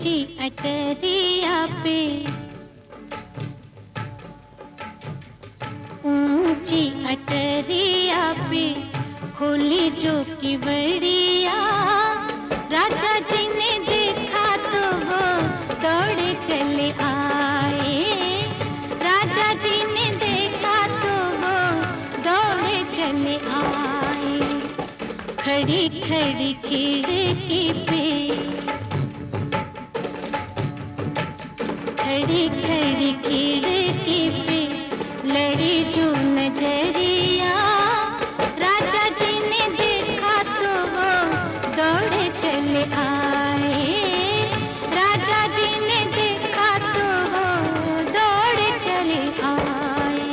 ऊंची अटरिया पे, ऊंची अटरिया पे खोली जो की बड़िया। राजा जी ने देखा तो वो दौड़े चले आए। राजा जी ने देखा तो वो दौड़े चले आए। खड़ी खड़ी खिड़की पे, खड़ी खड़ी खिड़की पे लड़ी जो नजरिया। राजा जी ने देखा तो वो दौड़े चले आए। राजा जी ने देखा तो वो दौड़े चले आए।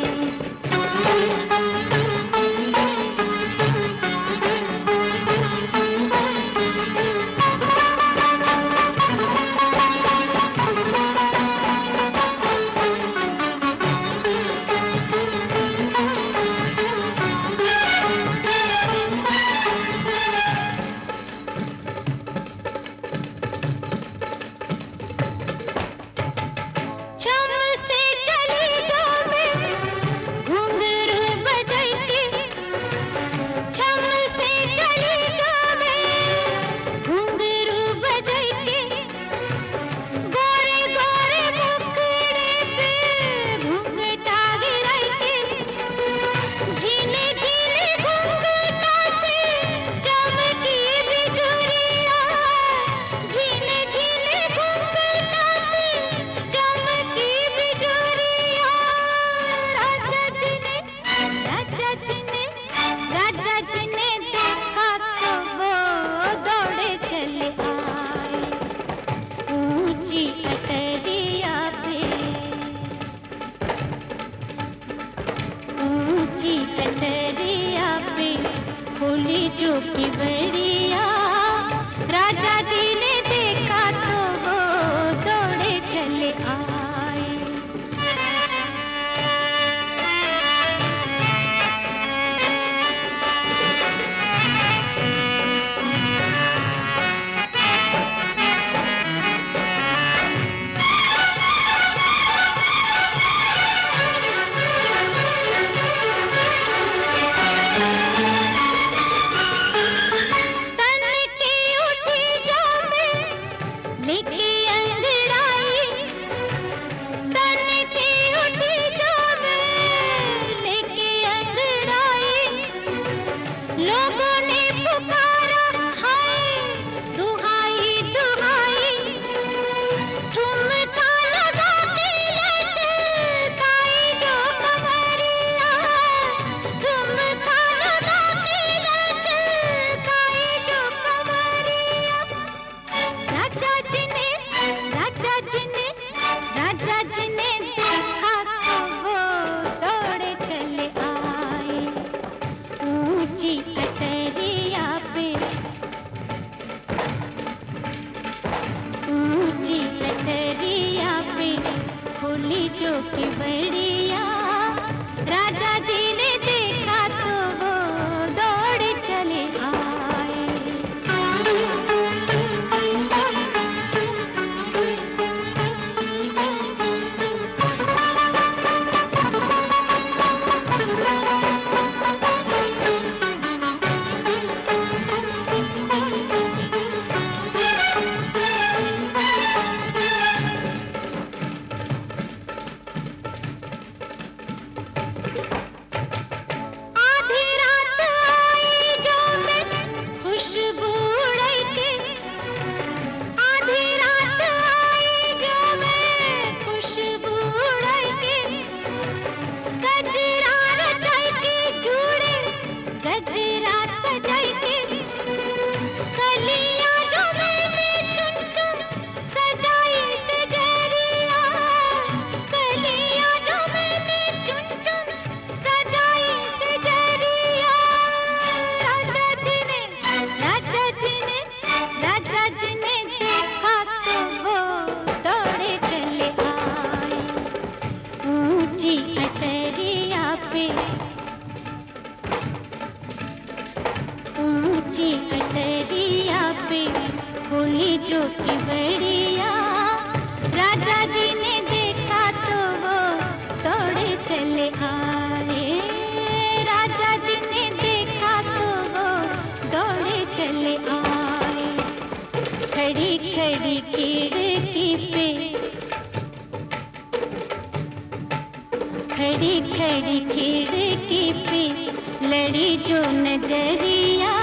खोली जो की बड़िया। राजा जी ने देखा तो वो दौड़े चले आए। खोली जो की बड़िया। राजा जी ने देखा तो वो दौड़े चले आए। ऊंची अटरिया पे खोली जो की बड़िया। खड़ी खड़ी खिड़की पे, खड़ी खड़ी खिड़की पे लड़ी जो नजरिया,